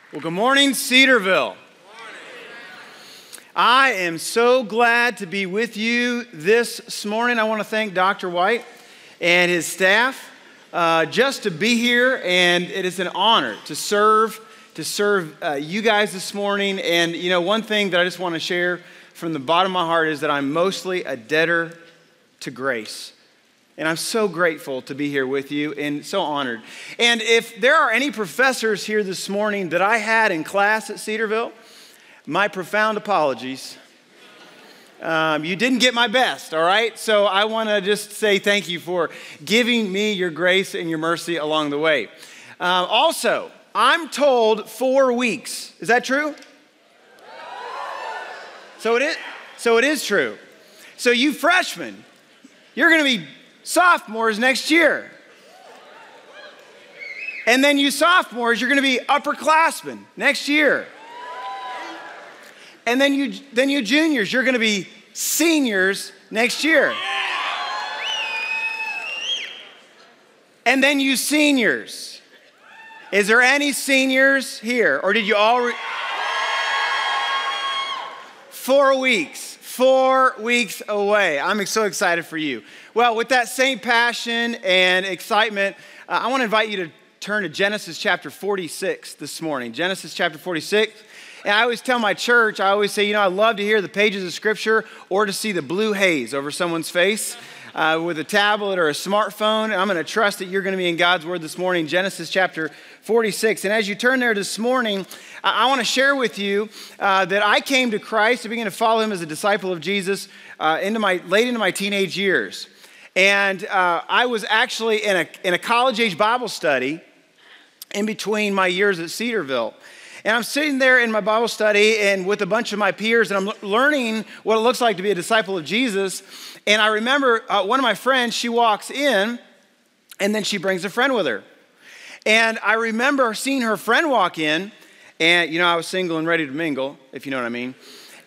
Well, good morning, Cedarville. I am so glad to be with you this morning. I want to thank Dr. White and his staff just to be here, and it is an honor to serve you guys this morning. And you know, one thing that I just want to share from the bottom of my heart is that I'm mostly a debtor to grace. And I'm so grateful to be here with you and so honored. And if there are any professors here this morning that I had in class at Cedarville, my profound apologies. You didn't get my best, all right? So I want to just say thank you for giving me your grace and your mercy along the way. Also, I'm told 4 weeks. Is that true? So it is true. So you freshmen, you're going to be sophomores next year. And then you sophomores, you're going to be upperclassmen next year. And then you juniors, you're going to be seniors next year. And then you seniors. Is there any seniors here? Or did you all 4 weeks. 4 weeks away. I'm so excited for you. Well, with that same passion and excitement, I want to invite you to turn to Genesis chapter 46 this morning. Genesis chapter 46. And I always tell my church, I always say, you know, I love to hear the pages of Scripture or to see the blue haze over someone's face with a tablet or a smartphone. And I'm going to trust that you're going to be in God's Word this morning, Genesis chapter 46. And as you turn there this morning, I want to share with you that I came to Christ to begin to follow Him as a disciple of Jesus late into my teenage years. And I was actually in a college-age Bible study in between my years at Cedarville. And I'm sitting there in my Bible study and with a bunch of my peers, and I'm learning what it looks like to be a disciple of Jesus. And I remember one of my friends, she walks in, and then she brings a friend with her. And I remember seeing her friend walk in, and, you know, I was single and ready to mingle, if you know what I mean.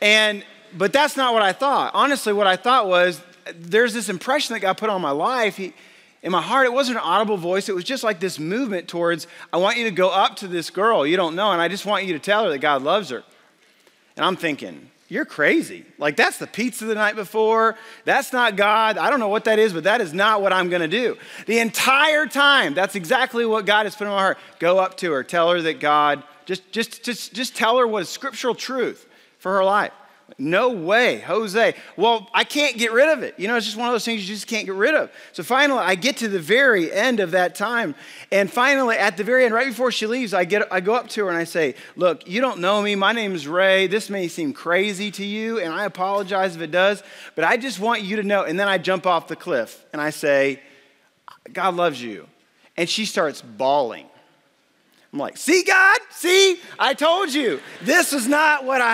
But that's not what I thought. Honestly, what I thought was, there's this impression that God put on my life. In my heart, it wasn't an audible voice. It was just like this movement towards, I want you to go up to this girl you don't know, and I just want you to tell her that God loves her. And I'm thinking, you're crazy. Like, that's the pizza the night before. That's not God. I don't know what that is, but that is not what I'm going to do. The entire time, that's exactly what God has put in my heart. Go up to her. Tell her that God, just tell her what is scriptural truth for her life. No way, Jose. Well, I can't get rid of it. You know, it's just one of those things you just can't get rid of. So finally, I get to the very end of that time. And finally, at the very end, right before she leaves, I go up to her and I say, look, you don't know me. My name is Ray. This may seem crazy to you, and I apologize if it does, but I just want you to know. And then I jump off the cliff and I say, God loves you. And she starts bawling. I'm like, see, God? See? I told you. This is not what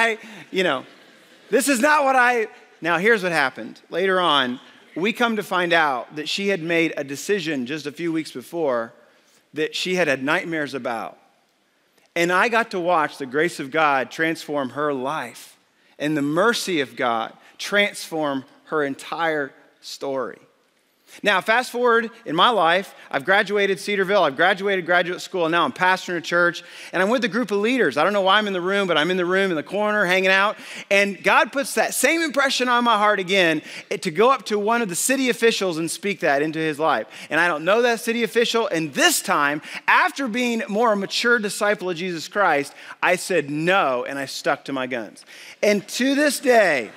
Now, here's what happened. Later on, we come to find out that she had made a decision just a few weeks before that she had had nightmares about. And I got to watch the grace of God transform her life and the mercy of God transform her entire story. Now, fast forward in my life, I've graduated Cedarville, I've graduated graduate school, and now I'm pastoring a church, and I'm with a group of leaders. I don't know why I'm in the room, but I'm in the room in the corner hanging out, and God puts that same impression on my heart again to go up to one of the city officials and speak that into his life. And I don't know that city official, and this time, after being more a mature disciple of Jesus Christ, I said no, and I stuck to my guns. And to this day,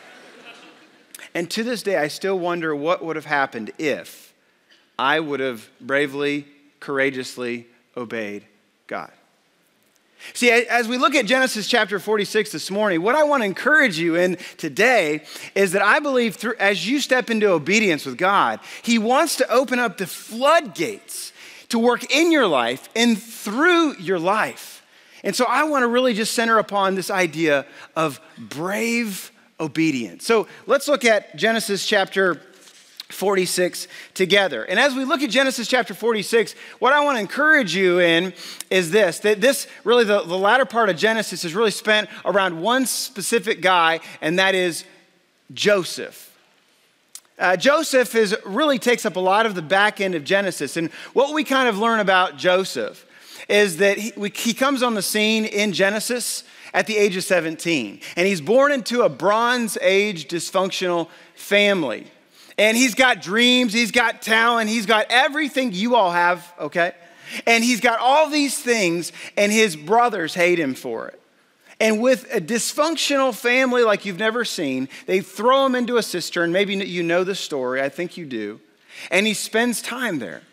I still wonder what would have happened if I would have bravely, courageously obeyed God. See, as we look at Genesis chapter 46 this morning, what I want to encourage you in today is that I believe as you step into obedience with God, He wants to open up the floodgates to work in your life and through your life. And so I want to really just center upon this idea of brave obedience. So let's look at Genesis chapter 46 together. And as we look at Genesis chapter 46, what I want to encourage you in is this, that this really, the latter part of Genesis is really spent around one specific guy, and that is Joseph. Joseph really takes up a lot of the back end of Genesis. And what we kind of learn about Joseph is that he comes on the scene in Genesis at the age of 17. And he's born into a Bronze Age dysfunctional family. And he's got dreams, he's got talent, he's got everything you all have, okay? And he's got all these things, and his brothers hate him for it. And with a dysfunctional family like you've never seen, they throw him into a cistern. Maybe you know the story, I think you do. And he spends time there.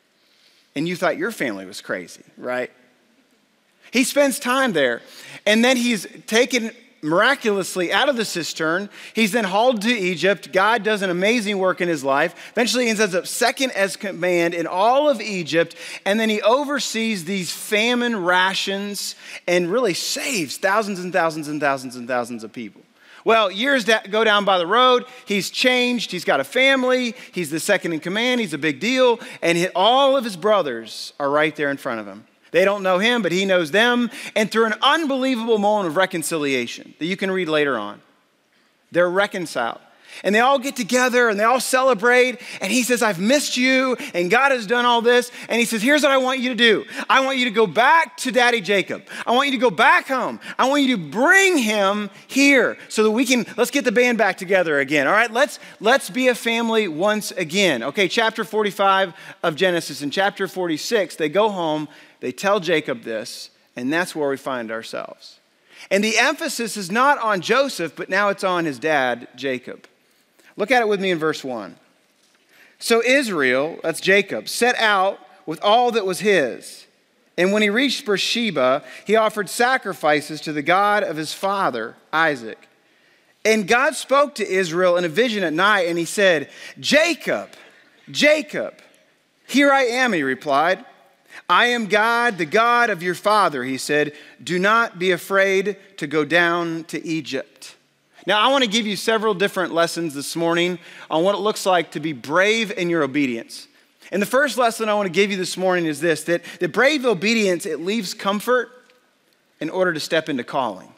And you thought your family was crazy, right? He spends time there, and then he's taken miraculously out of the cistern. He's then hauled to Egypt. God does an amazing work in his life. Eventually he ends up second as command in all of Egypt, and then he oversees these famine rations and really saves thousands and thousands and thousands and thousands of people. Well, years go down by the road. He's changed. He's got a family. He's the second in command. He's a big deal. And all of his brothers are right there in front of him. They don't know him, but he knows them. And through an unbelievable moment of reconciliation that you can read later on, they're reconciled. And they all get together and they all celebrate. And he says, I've missed you, and God has done all this. And he says, here's what I want you to do. I want you to go back to Daddy Jacob. I want you to go back home. I want you to bring him here so that let's get the band back together again. All right, let's be a family once again. Okay, chapter 45 of Genesis. In chapter 46, they go home, they tell Jacob this, and that's where we find ourselves. And the emphasis is not on Joseph, but now it's on his dad, Jacob. Look at it with me in verse 1. So Israel, that's Jacob, set out with all that was his. And when he reached Beersheba, he offered sacrifices to the God of his father, Isaac. And God spoke to Israel in a vision at night, and he said, Jacob, Jacob. Here I am, he replied. I am God, the God of your father, he said. Do not be afraid to go down to Egypt. Now, I want to give you several different lessons this morning on what it looks like to be brave in your obedience. And the first lesson I want to give you this morning is this, that brave obedience, it leaves comfort in order to step into calling.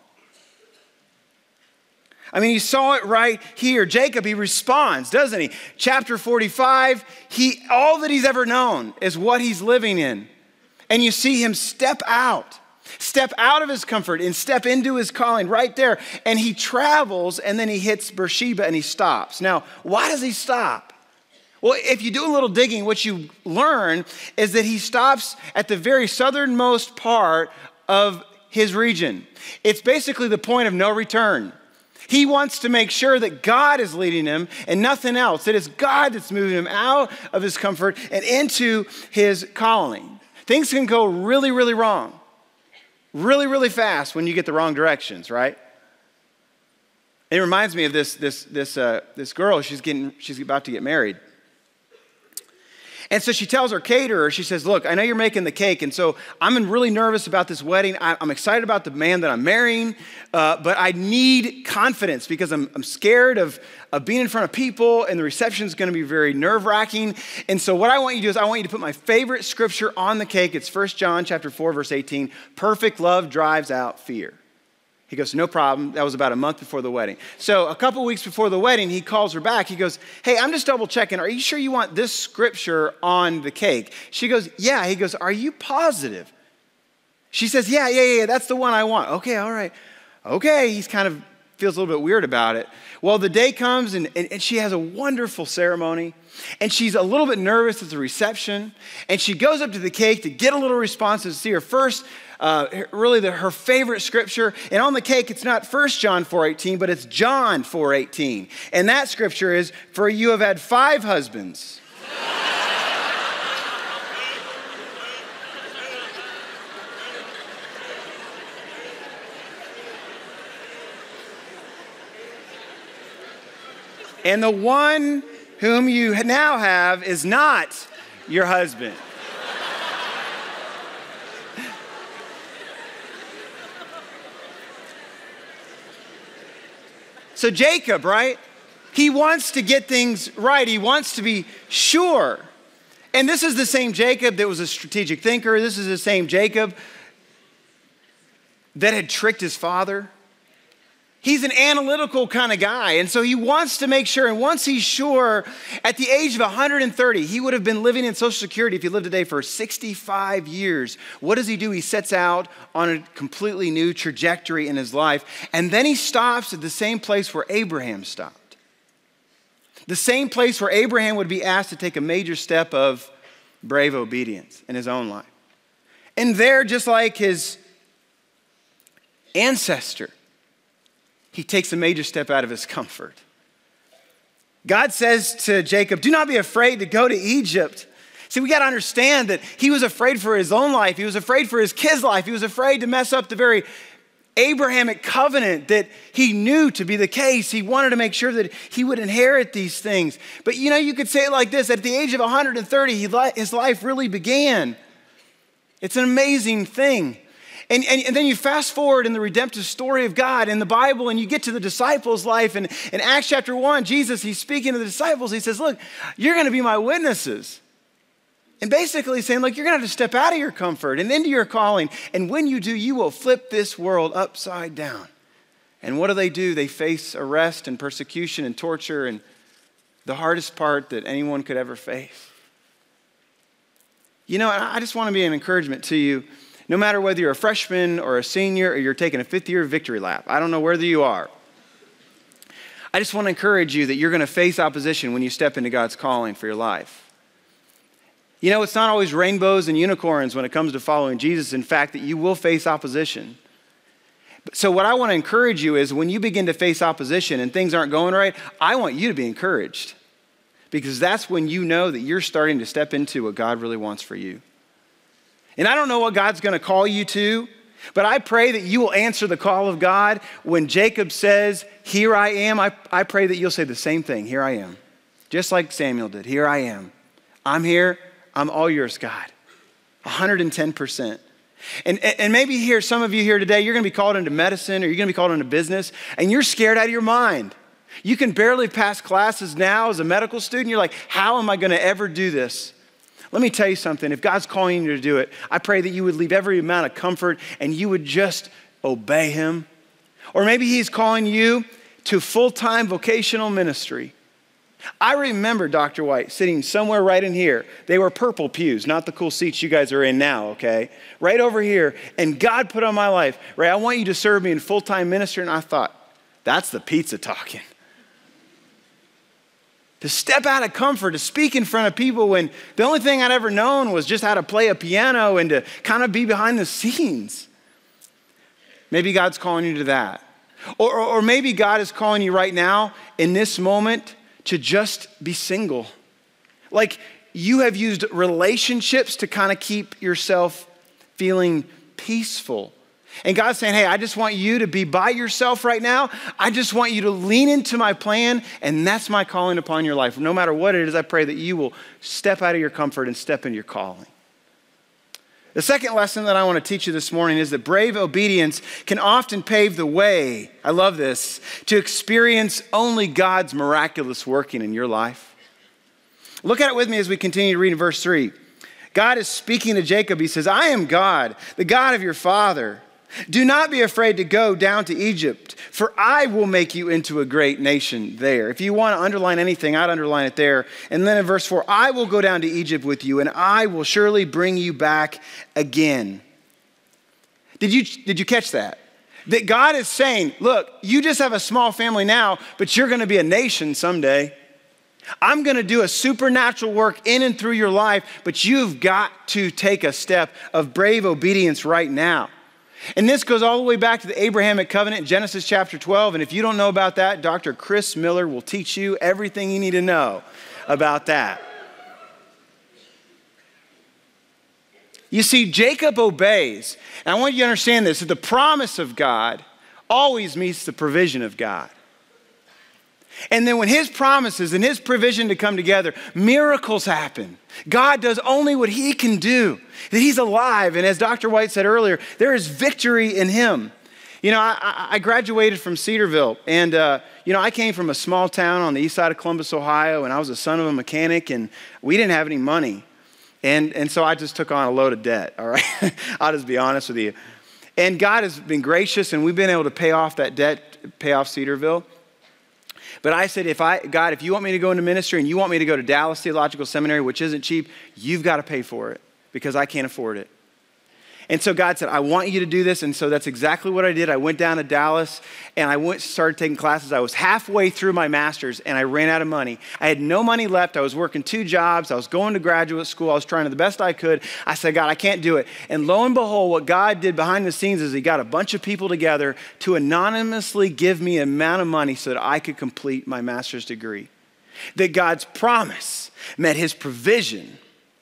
I mean, you saw it right here. Jacob, he responds, doesn't he? Chapter 45, all that he's ever known is what he's living in. And you see him step out of his comfort and step into his calling right there. And he travels, and then he hits Beersheba and he stops. Now, why does he stop? Well, if you do a little digging, what you learn is that he stops at the very southernmost part of his region. It's basically the point of no return. He wants to make sure that God is leading him and nothing else. That it's God that's moving him out of his comfort and into his calling. Things can go really, really wrong. Really, really fast when you get the wrong directions, right? It reminds me of this girl. She's about to get married. And so she tells her caterer, she says, look, I know you're making the cake, and so I'm really nervous about this wedding. I'm excited about the man that I'm marrying, but I need confidence because I'm scared of being in front of people, and the reception is going to be very nerve-wracking. And so what I want you to do is I want you to put my favorite scripture on the cake. It's 1 John chapter 4, verse 18. Perfect love drives out fear. He goes, no problem. That was about a month before the wedding. So a couple weeks before the wedding, he calls her back. He goes, hey, I'm just double checking. Are you sure you want this scripture on the cake? She goes, yeah. He goes, are you positive? She says, yeah, that's the one I want. Okay, all right. Okay, he's kind of feels a little bit weird about it. Well, the day comes and she has a wonderful ceremony, and she's a little bit nervous at the reception, and she goes up to the cake to get a little response to see her first, her favorite scripture. And on the cake, it's not 1 John 4:18, but it's John 4:18. And that scripture is, for you have had 5 husbands. And the one whom you now have is not your husband. So Jacob, right? He wants to get things right. He wants to be sure. And this is the same Jacob that was a strategic thinker. This is the same Jacob that had tricked his father. He's an analytical kind of guy. And so he wants to make sure, and once he's sure, at the age of 130, he would have been living in Social Security if he lived today for 65 years. What does he do? He sets out on a completely new trajectory in his life. And then he stops at the same place where Abraham stopped. The same place where Abraham would be asked to take a major step of brave obedience in his own life. And there, just like his ancestor, he takes a major step out of his comfort. God says to Jacob, do not be afraid to go to Egypt. See, we got to understand that he was afraid for his own life. He was afraid for his kid's life. He was afraid to mess up the very Abrahamic covenant that he knew to be the case. He wanted to make sure that he would inherit these things. But you could say it like this: at the age of 130, his life really began. It's an amazing thing. And then you fast forward in the redemptive story of God in the Bible, and you get to the disciples' life. And in Acts chapter 1, Jesus, he's speaking to the disciples. He says, look, you're going to be my witnesses. And basically saying, look, you're going to have to step out of your comfort and into your calling. And when you do, you will flip this world upside down. And what do? They face arrest and persecution and torture and the hardest part that anyone could ever face. I just want to be an encouragement to you. No matter whether you're a freshman or a senior or you're taking a fifth-year victory lap, I don't know whether you are. I just want to encourage you that you're going to face opposition when you step into God's calling for your life. It's not always rainbows and unicorns when it comes to following Jesus. In fact, that you will face opposition. So what I want to encourage you is when you begin to face opposition and things aren't going right, I want you to be encouraged, because that's when you know that you're starting to step into what God really wants for you. And I don't know what God's going to call you to, but I pray that you will answer the call of God. When Jacob says, here I am, I pray that you'll say the same thing, here I am. Just like Samuel did, here I am. I'm here, I'm all yours, God. 110%. And maybe here, some of you here today, you're going to be called into medicine or you're going to be called into business, and you're scared out of your mind. You can barely pass classes now as a medical student. You're like, how am I going to ever do this? Let me tell you something. If God's calling you to do it, I pray that you would leave every amount of comfort and you would just obey him. Or maybe he's calling you to full-time vocational ministry. I remember Dr. White sitting somewhere right in here. They were purple pews, not the cool seats you guys are in now, okay? Right over here. And God put on my life, Ray, I want you to serve me in full-time ministry. And I thought, that's the pizza talking. To step out of comfort, to speak in front of people when the only thing I'd ever known was just how to play a piano and to kind of be behind the scenes. Maybe God's calling you to that. Or maybe God is calling you right now in this moment to just be single. Like you have used relationships to kind of keep yourself feeling peaceful. And God's saying, hey, I just want you to be by yourself right now. I just want you to lean into my plan, and that's my calling upon your life. No matter what it is, I pray that you will step out of your comfort and step into your calling. The second lesson that I want to teach you this morning is that brave obedience can often pave the way, I love this, to experience only God's miraculous working in your life. Look at it with me as we continue to read in verse 3. God is speaking to Jacob. He says, I am God, the God of your father. Do not be afraid to go down to Egypt, for I will make you into a great nation there. If you want to underline anything, I'd underline it there. And then in verse 4, I will go down to Egypt with you, and I will surely bring you back again. Did you catch that? That God is saying, look, you just have a small family now, but you're going to be a nation someday. I'm going to do a supernatural work in and through your life, but you've got to take a step of brave obedience right now. And this goes all the way back to the Abrahamic covenant in Genesis chapter 12. And if you don't know about that, Dr. Chris Miller will teach you everything you need to know about that. You see, Jacob obeys. And I want you to understand this, that the promise of God always meets the provision of God. And then when his promises and his provision to come together, miracles happen. God does only what he can do, that he's alive. And as Dr. White said earlier, there is victory in him. I graduated from Cedarville, and I came from a small town on the east side of Columbus, Ohio, and I was the son of a mechanic, and we didn't have any money. And so I just took on a load of debt, all right? I'll just be honest with you. And God has been gracious, and we've been able to pay off that debt pay off Cedarville. But I said, God, if you want me to go into ministry and you want me to go to Dallas Theological Seminary, which isn't cheap, you've got to pay for it because I can't afford it. And so God said, I want you to do this. And so that's exactly what I did. I went down to Dallas and I started taking classes. I was halfway through my master's and I ran out of money. I had no money left. I was working 2 jobs. I was going to graduate school. I was trying the best I could. I said, God, I can't do it. And lo and behold, what God did behind the scenes is he got a bunch of people together to anonymously give me an amount of money so that I could complete my master's degree. That God's promise met his provision.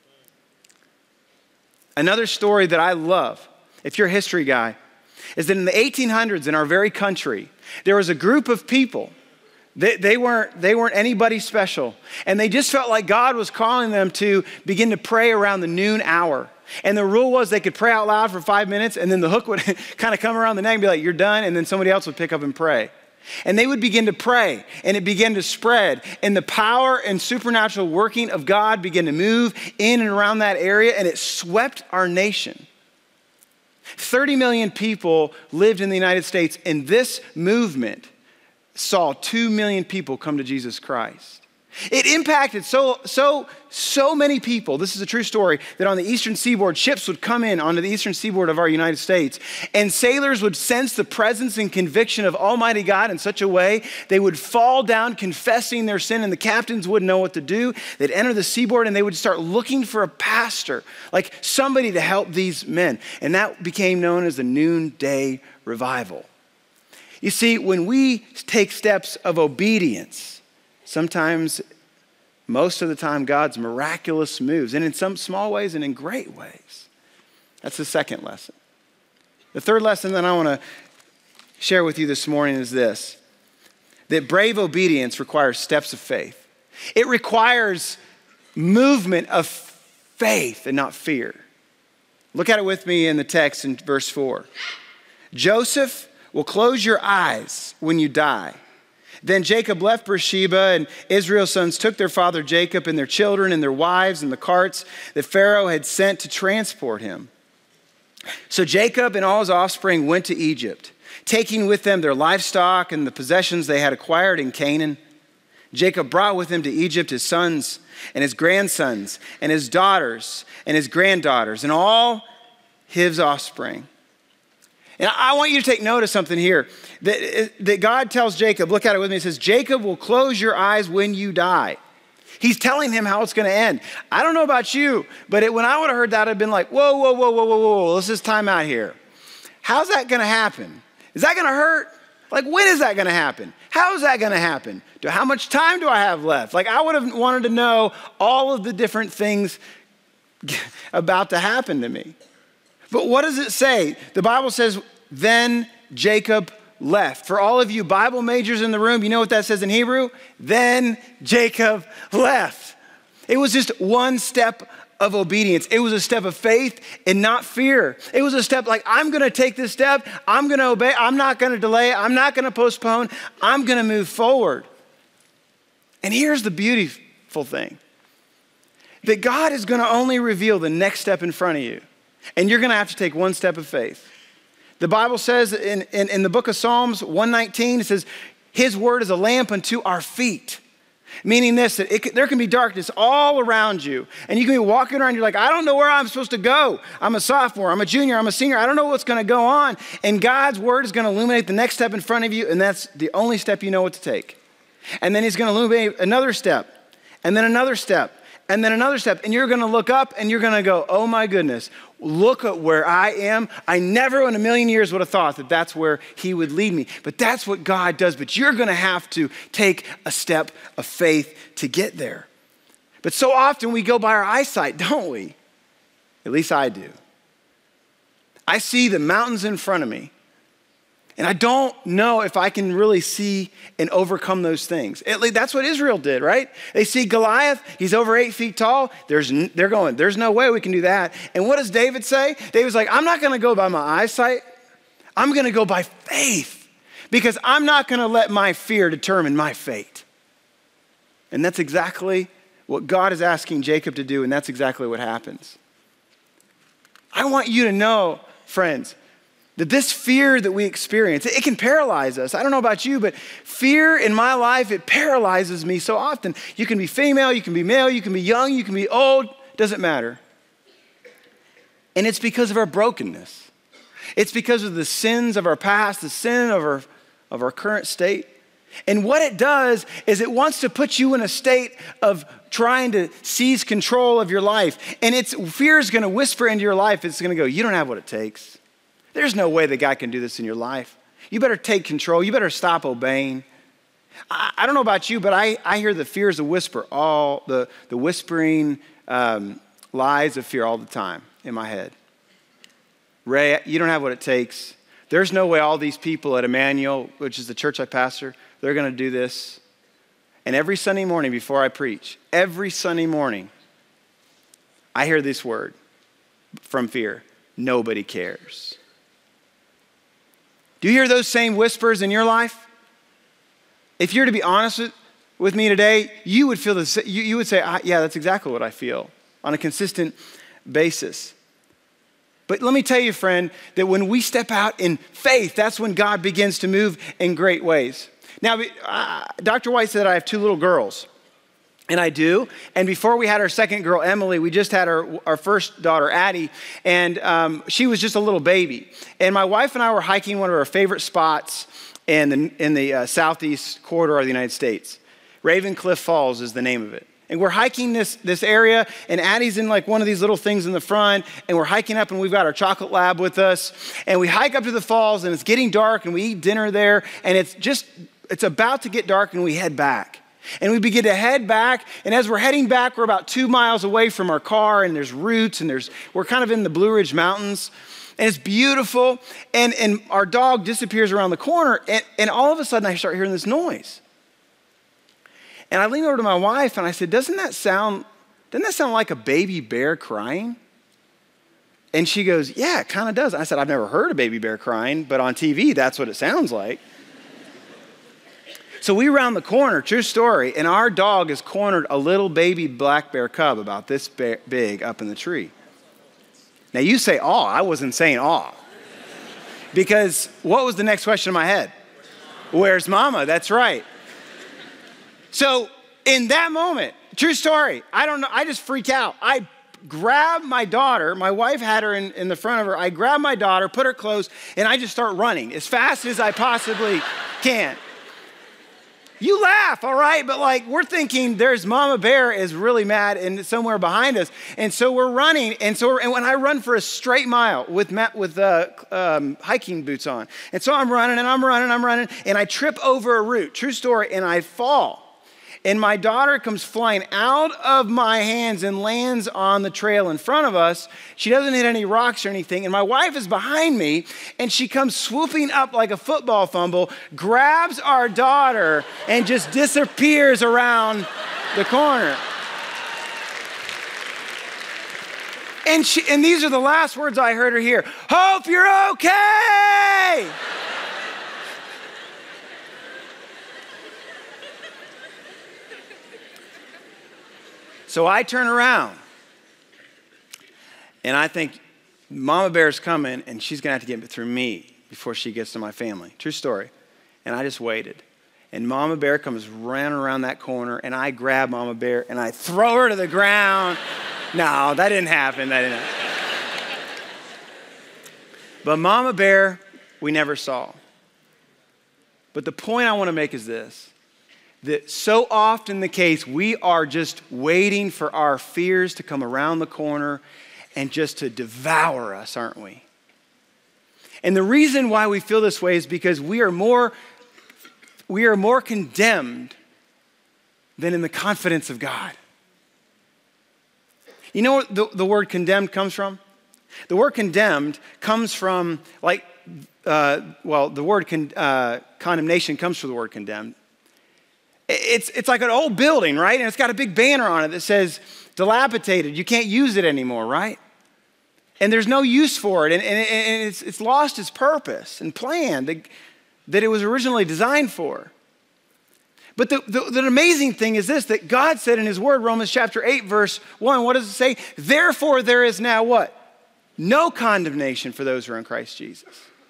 Another story that I love, if you're a history guy, is that in the 1800s in our very country, there was a group of people. They weren't anybody special. And they just felt like God was calling them to begin to pray around the noon hour. And the rule was they could pray out loud for 5 minutes and then the hook would kind of come around the neck and be like, you're done. And then somebody else would pick up and pray. And they would begin to pray, and it began to spread, and the power and supernatural working of God began to move in and around that area, and it swept our nation. 30 million people lived in the United States, and this movement saw 2 million people come to Jesus Christ. It impacted so many people. This is a true story, that on the eastern seaboard, ships would come in onto the eastern seaboard of our United States, and sailors would sense the presence and conviction of Almighty God in such a way they would fall down confessing their sin, and the captains wouldn't know what to do. They'd enter the seaboard and they would start looking for a pastor, like somebody to help these men. And that became known as the Noonday Revival. You see, when we take steps of obedience, sometimes, most of the time, God's miraculous moves, and in some small ways and in great ways. That's the second lesson. The third lesson that I want to share with you this morning is this, that brave obedience requires steps of faith. It requires movement of faith and not fear. Look at it with me in the text in verse 4. Joseph will close your eyes when you die. Then Jacob left Beersheba, and Israel's sons took their father Jacob and their children and their wives and the carts that Pharaoh had sent to transport him. So Jacob and all his offspring went to Egypt, taking with them their livestock and the possessions they had acquired in Canaan. Jacob brought with him to Egypt his sons and his grandsons and his daughters and his granddaughters and all his offspring. And I want you to take note of something here, that God tells Jacob, look at it with me, it says, Jacob will close your eyes when you die. He's telling him how it's going to end. I don't know about you, but when I would have heard that, I'd been like, whoa, let's just time out here. How's that going to happen? Is that going to hurt? Like, when is that going to happen? How is that going to happen? How much time do I have left? Like, I would have wanted to know all of the different things about to happen to me. But what does it say? The Bible says, then Jacob left. For all of you Bible majors in the room, you know what that says in Hebrew? Then Jacob left. It was just one step of obedience. It was a step of faith and not fear. It was a step like, I'm going to take this step. I'm going to obey. I'm not going to delay. I'm not going to postpone. I'm going to move forward. And here's the beautiful thing, that God is going to only reveal the next step in front of you. And you're going to have to take one step of faith. The Bible says in the book of Psalms 119, it says, his word is a lamp unto our feet. Meaning this, that there can be darkness all around you. And you can be walking around, you're like, I don't know where I'm supposed to go. I'm a sophomore, I'm a junior, I'm a senior. I don't know what's going to go on. And God's word is going to illuminate the next step in front of you. And that's the only step you know what to take. And then he's going to illuminate another step. And then another step. And then another step, and you're going to look up and you're going to go, oh my goodness, look at where I am. I never in a million years would have thought that that's where he would lead me. But that's what God does. But you're going to have to take a step of faith to get there. But so often we go by our eyesight, don't we? At least I do. I see the mountains in front of me. And I don't know if I can really see and overcome those things. That's what Israel did, right? They see Goliath, he's over 8 feet tall. They're going, there's no way we can do that. And what does David say? David's like, I'm not going to go by my eyesight. I'm going to go by faith because I'm not going to let my fear determine my fate. And that's exactly what God is asking Jacob to do, and that's exactly what happens. I want you to know, friends, That this fear that we experience, it can paralyze us. I don't know about you, but fear in my life, it paralyzes me so often. You can be female, you can be male, you can be young, you can be old, doesn't matter. And it's because of our brokenness. It's because of the sins of our past, the sin of our current state. And what it does is it wants to put you in a state of trying to seize control of your life. And fear is going to whisper into your life. It's going to go, you don't have what it takes. There's no way that God can do this in your life. You better take control. You better stop obeying. I don't know about you, but I hear the fear as a whisper, all the whispering lies of fear all the time in my head. Ray, you don't have what it takes. There's no way all these people at Emmanuel, which is the church I pastor, they're going to do this. And every Sunday morning before I preach, every Sunday morning, I hear this word from fear: nobody cares. Do you hear those same whispers in your life? If you're to be honest with me today, you would feel this. You would say, yeah, that's exactly what I feel on a consistent basis. But let me tell you, friend, that when we step out in faith, that's when God begins to move in great ways. Now, Dr. White said I have 2 little girls, and I do. And before we had our second girl, Emily, we just had our first daughter, Addie, and she was just a little baby. And my wife and I were hiking one of our favorite spots in the southeast corridor of the United States. Raven Cliff Falls is the name of it. And we're hiking this area, and Addie's in like one of these little things in the front, and we're hiking up, and we've got our chocolate lab with us, and we hike up to the falls, and it's getting dark, and we eat dinner there, and it's about to get dark, and we head back. And we begin to head back, and as we're heading back, we're about 2 miles away from our car, and there's roots, and we're kind of in the Blue Ridge Mountains, and it's beautiful, and our dog disappears around the corner, and all of a sudden I start hearing this noise. And I lean over to my wife and I said, doesn't that sound like a baby bear crying? And she goes, yeah, it kind of does. I said, I've never heard a baby bear crying, but on TV, that's what it sounds like. So we round the corner, true story, and our dog has cornered a little baby black bear cub about this big up in the tree. Now you say aw, I wasn't saying aw. Because what was the next question in my head? Where's mama? That's right. So in that moment, true story, I don't know, I just freak out. I grab my daughter, my wife had her in the front of her, I grab my daughter, put her clothes, and I just start running as fast as I possibly can. You laugh, all right? But like we're thinking there's Mama Bear is really mad and somewhere behind us. And so we're running. And when I run for a straight mile with hiking boots on. And so I'm running. And I trip over a root, true story, and I fall. And my daughter comes flying out of my hands and lands on the trail in front of us. She doesn't hit any rocks or anything. And my wife is behind me, and she comes swooping up like a football fumble, grabs our daughter, and just disappears around the corner. And these are the last words I heard her hear. Hope you're okay. So I turn around, and I think Mama Bear's coming, and she's going to have to get through me before she gets to my family. True story. And I just waited. And Mama Bear comes running around that corner, and I grab Mama Bear, and I throw her to the ground. No, that didn't happen. But Mama Bear, we never saw. But the point I want to make is this. That so often the case, we are just waiting for our fears to come around the corner and just to devour us, aren't we? And the reason why we feel this way is because we are more condemned than in the confidence of God. You know what the word condemned comes from? The word condemned comes from the word condemnation comes from the word condemned. It's like an old building, right? And it's got a big banner on it that says dilapidated. You can't use it anymore, right? And there's no use for it. And it's lost its purpose and plan that it was originally designed for. But the amazing thing is this, that God said in his word, Romans chapter 8, verse 1, what does it say? Therefore there is now what? No condemnation for those who are in Christ Jesus.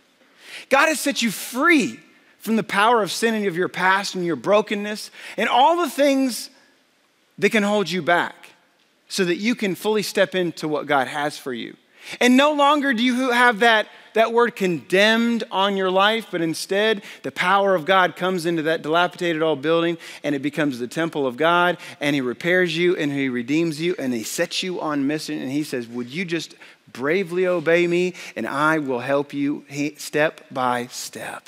God has set you free from the power of sin and of your past and your brokenness and all the things that can hold you back so that you can fully step into what God has for you. And no longer do you have that word condemned on your life, but instead the power of God comes into that dilapidated old building and it becomes the temple of God, and he repairs you and he redeems you and he sets you on mission, and he says, would you just bravely obey me and I will help you step by step.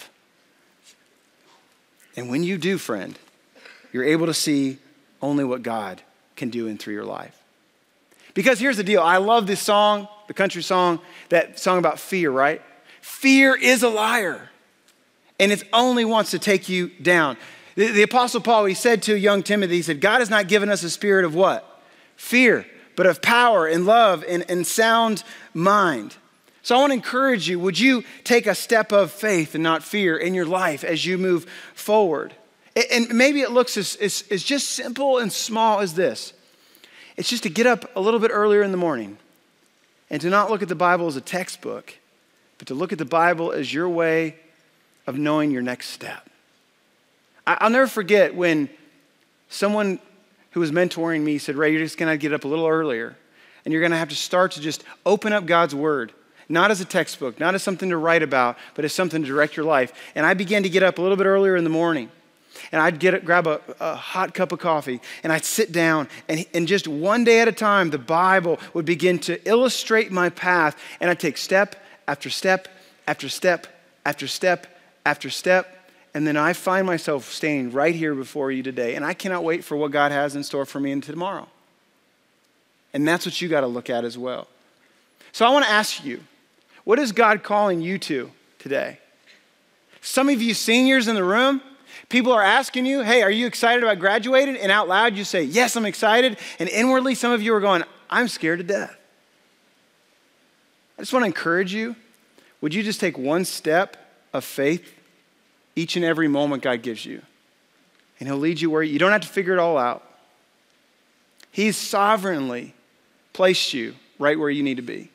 And when you do, friend, you're able to see only what God can do in through your life. Because here's the deal. I love this song, the country song, that song about fear, right? Fear is a liar, and it only wants to take you down. The Apostle Paul, he said to young Timothy, he said, God has not given us a spirit of what? Fear, but of power and love and sound mind. So I want to encourage you, would you take a step of faith and not fear in your life as you move forward? And maybe it looks as just simple and small as this. It's just to get up a little bit earlier in the morning and to not look at the Bible as a textbook, but to look at the Bible as your way of knowing your next step. I'll never forget when someone who was mentoring me said, Ray, you're just going to get up a little earlier and you're going to have to start to just open up God's word, not as a textbook, not as something to write about, but as something to direct your life. And I began to get up a little bit earlier in the morning. And I'd grab a hot cup of coffee, and I'd sit down, and just one day at a time, the Bible would begin to illustrate my path, and I'd take step after step after step after step after step, and then I find myself standing right here before you today, and I cannot wait for what God has in store for me into tomorrow. And that's what you got to look at as well. So I want to ask you, what is God calling you to today? Some of you seniors in the room, people are asking you, hey, are you excited about graduating? And out loud you say, yes, I'm excited. And inwardly some of you are going, I'm scared to death. I just want to encourage you. Would you just take one step of faith each and every moment God gives you? And he'll lead you where you don't have to figure it all out. He's sovereignly placed you right where you need to be.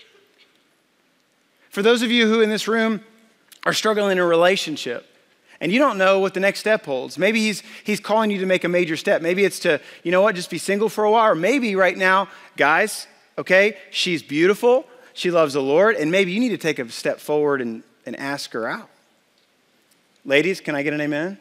For those of you who in this room are struggling in a relationship, and you don't know what the next step holds. Maybe he's calling you to make a major step. Maybe it's to, you know what, just be single for a while. Or maybe right now, guys, okay, she's beautiful. She loves the Lord. And maybe you need to take a step forward and ask her out. Ladies, can I get an amen?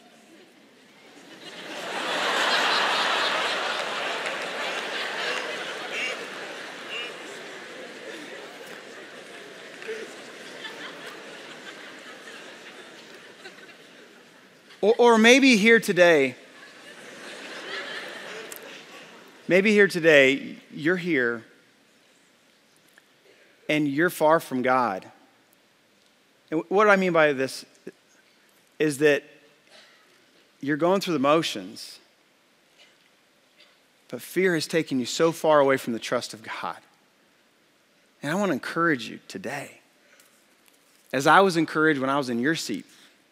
Or maybe here today, you're here and you're far from God. And what I mean by this is that you're going through the motions, but fear has taken you so far away from the trust of God. And I want to encourage you today, as I was encouraged when I was in your seat,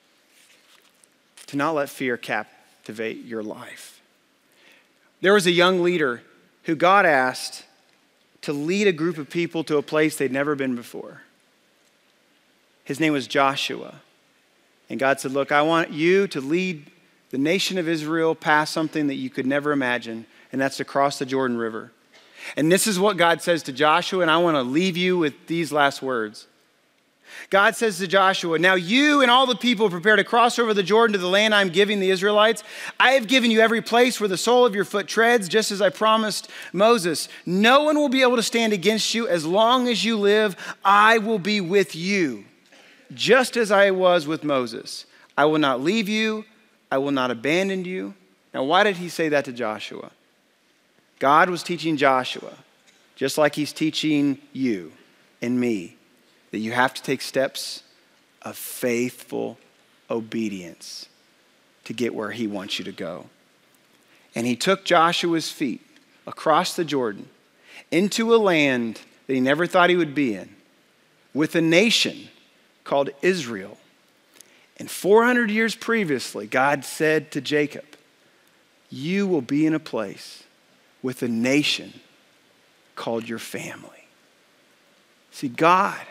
to not let fear captivate your life. There was a young leader who God asked to lead a group of people to a place they'd never been before. His name was Joshua. And God said, look, I want you to lead the nation of Israel past something that you could never imagine, and that's to cross the Jordan River. And this is what God says to Joshua, and I want to leave you with these last words. God says to Joshua, now you and all the people prepare to cross over the Jordan to the land I'm giving the Israelites. I have given you every place where the sole of your foot treads, just as I promised Moses. No one will be able to stand against you. As long as you live, I will be with you, just as I was with Moses. I will not leave you. I will not abandon you. Now, why did he say that to Joshua? God was teaching Joshua, just like he's teaching you and me, that you have to take steps of faithful obedience to get where he wants you to go. And he took Joshua's feet across the Jordan into a land that he never thought he would be in, with a nation called Israel. And 400 years previously, God said to Jacob, you will be in a place with a nation called your family. See, God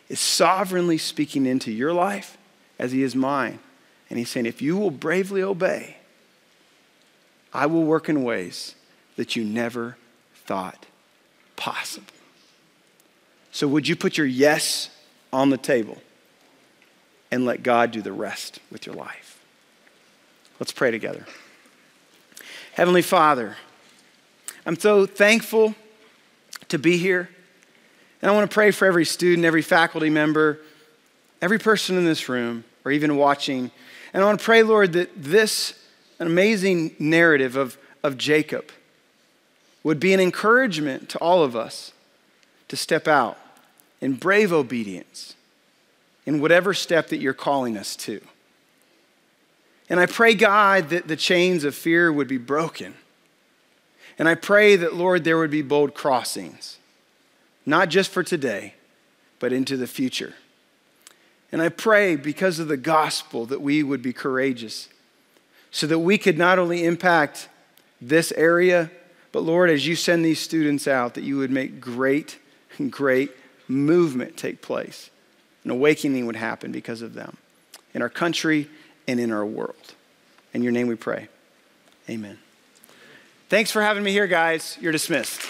is sovereignly speaking into your life as he is mine. And he's saying, if you will bravely obey, I will work in ways that you never thought possible. So would you put your yes on the table and let God do the rest with your life? Let's pray together. Heavenly Father, I'm so thankful to be here. And I want to pray for every student, every faculty member, every person in this room, or even watching. And I want to pray, Lord, that this amazing narrative of Jacob would be an encouragement to all of us to step out in brave obedience in whatever step that you're calling us to. And I pray, God, that the chains of fear would be broken. And I pray that, Lord, there would be bold crossings, not just for today, but into the future. And I pray because of the gospel that we would be courageous so that we could not only impact this area, but Lord, as you send these students out, that you would make great movement take place. An awakening would happen because of them in our country and in our world. In your name we pray. Amen. Thanks for having me here, guys. You're dismissed.